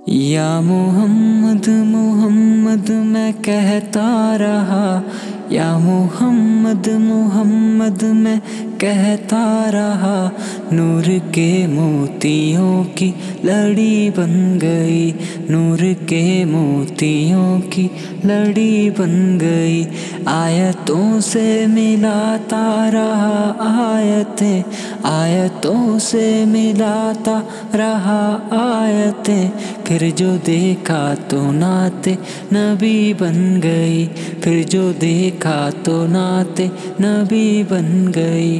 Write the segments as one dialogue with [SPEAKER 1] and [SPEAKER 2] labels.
[SPEAKER 1] یا محمد محمد میں کہتا رہا، یا محمد محمد میں کہتا رہا، نور کے موتیوں کی لڑی بن گئی، نور کے موتیوں کی لڑی بن گئی، آیتوں سے ملاتا رہا آیتیں، آیتوں سے ملاتا رہا آیتیں، پھر جو دیکھا تو نعت نبی بن گئی، پھر جو دیکھا تو نعت نبی بن گئی۔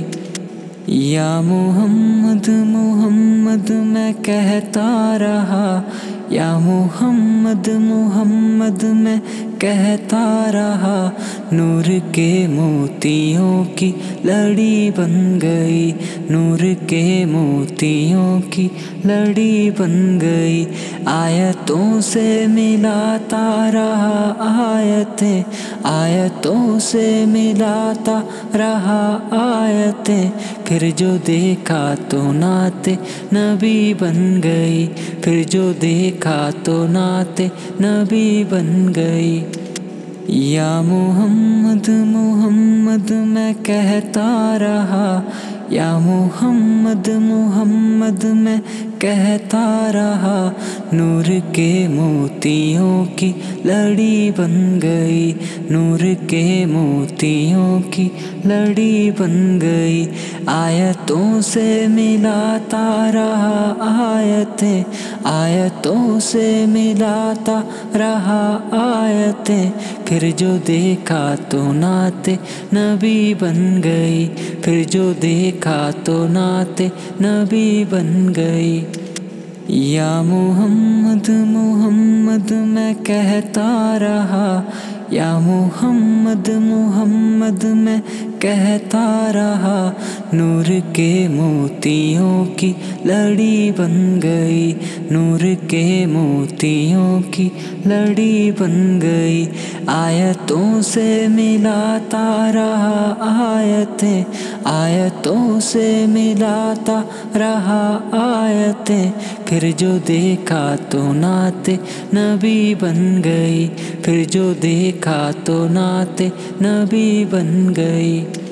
[SPEAKER 1] یا محمد محمد میں کہتا رہا، یا محمد محمد میں کہتا رہا، نور کے موتیوں کی لڑی بن گئی، نور کے موتیوں کی لڑی بن گئی، آیتوں سے ملاتا رہا آیتیں، آیتوں سے ملاتا رہا آیتیں، پھر جو دیکھا تو نعت نبی بن گئی، پھر جو دیکھا تو نعت نبی بن گئی۔ یا محمد محمد میں کہتا رہا، یا محمد محمد میں کہتا رہا، نور کے موتیوں کی لڑی بن گئی، نور کے موتیوں کی لڑی بن گئی، آیتوں سے ملاتا رہا آیتیں، آیتوں سے ملاتا رہا آیتیں، پھر جو دیکھا تو نعت نبی بن گئی، پھر جو دیکھا تو نعت نبی بن گئی۔ یا محمد محمد میں کہتا رہا، یا محمد محمد میں کہتا رہا، نور کے موتیوں کی لڑی بن گئی، نور کے موتیوں کی لڑی بن گئی، آیتوں سے ملاتا رہا آیتیں، آیتوں سے ملاتا رہا آیتیں، پھر جو دیکھا تو نعت نبی بن گئی، پھر جو دیکھا تو نعت نبی بن گئی۔